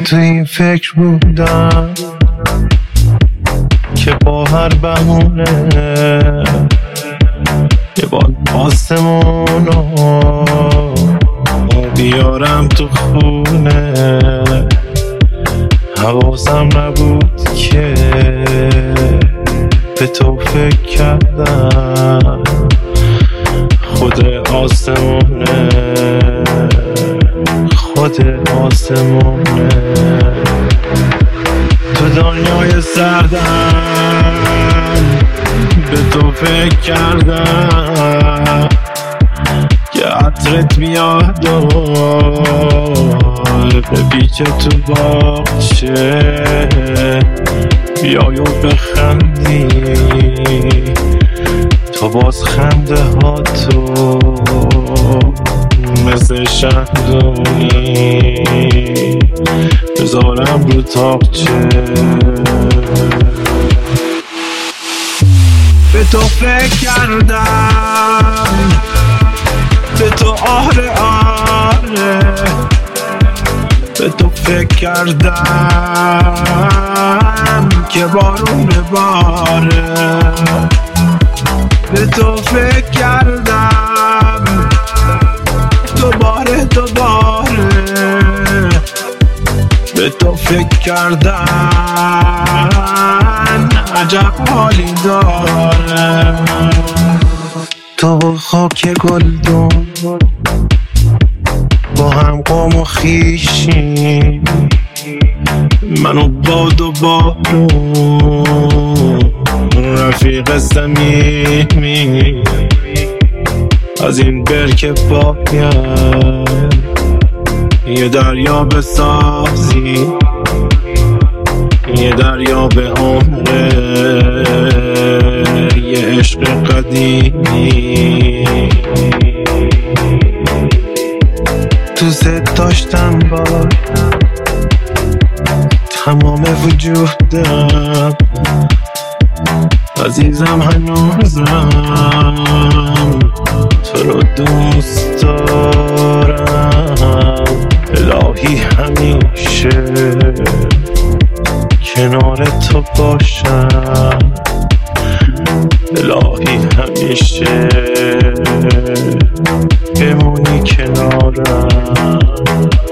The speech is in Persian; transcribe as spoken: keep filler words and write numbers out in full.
تو این فکر بودم که با هر بهونه یه بار آسمونو بیارم تو خونه. حواسم نبود که به تو فکر کردم خود آسمونه، خود آسمونه. تو دنیای سردم به تو فکر کردم که عطرت میاد و به پیچه تو باغچه بیای و بخندی. تو باز خنده ها تو مثل شهدونی بذارم رو تاقچه. به تو فکر کردم، به تو آره آره، به تو فکر کردم که بارون باره. به تو فکر کردم دوباره دوباره، به تو فکر کردم عجب حالی داره. تو خاک گلدون با هم قوم و خیشیم، منو باد و بارون رفیق صمیمی. از این برکه باید یه دریا بسازی، یه دریا به عمره، یه عشق قدیمی. دوست داشتم با تمام وجودم، عزیزم هنوزم تو رو دوست دارم. الهی همیشه کنار تو باشم، الهی همیشه بمونی کنارم.